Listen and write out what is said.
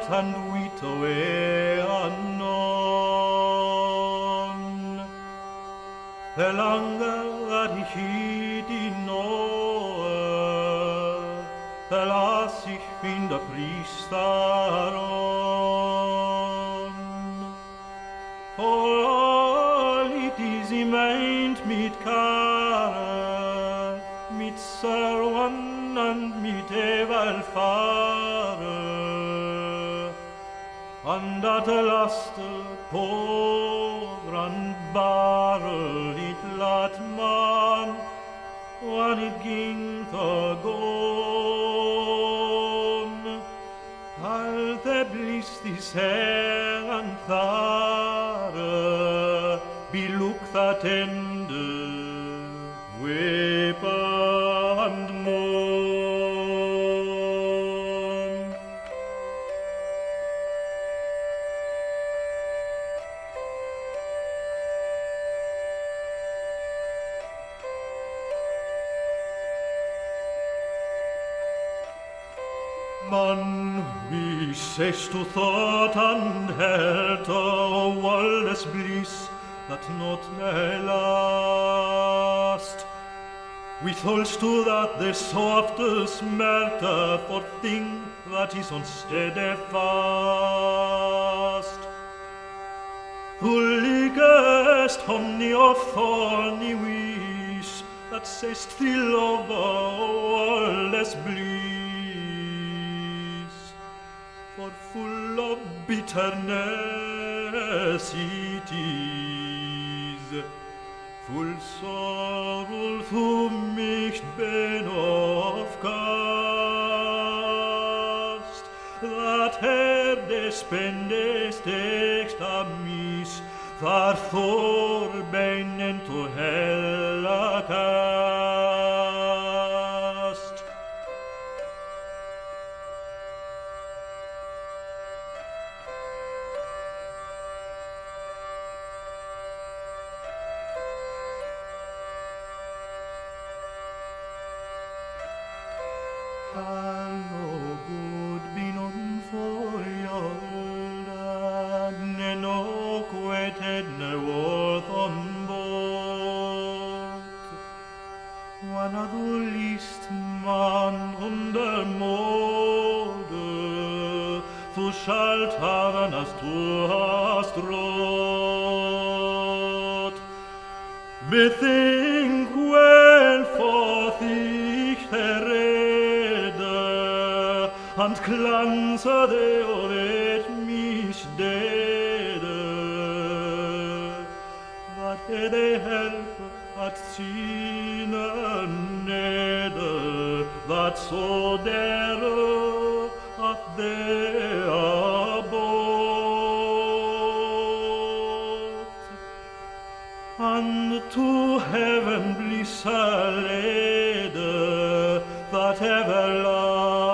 salt and wheat away anon. The longer that ich die Noe, verlass ich in der Priesteron. For all it is meint mit Kare, mit Serwan and mit Evelfare, and that laste poor and barrel it lat man, when it ging to gone. Alte bliss this her and thare, be look that ende, weep and moan. Man, wie sest du thought and held a world's bliss that not may last? We holds to that the softest smelter for thing that is unsteady fast. Thou liggest honey of thorny wish that sayst thee love world's bliss. For full of bitterness it is, full sorrow du mich ben aufgast, that herde spendest echt amis, var forbeinen to hella cast. Hallo good bin on for jolda, ne no queted ne worth on board. One of the least man under mode, du schalt haben as du hast rot. Bethink well forth ich rede, and glanze de oret mich dede, that de help at sine nede, that so dere at de abot, and to heaven bliss a lede, that ever love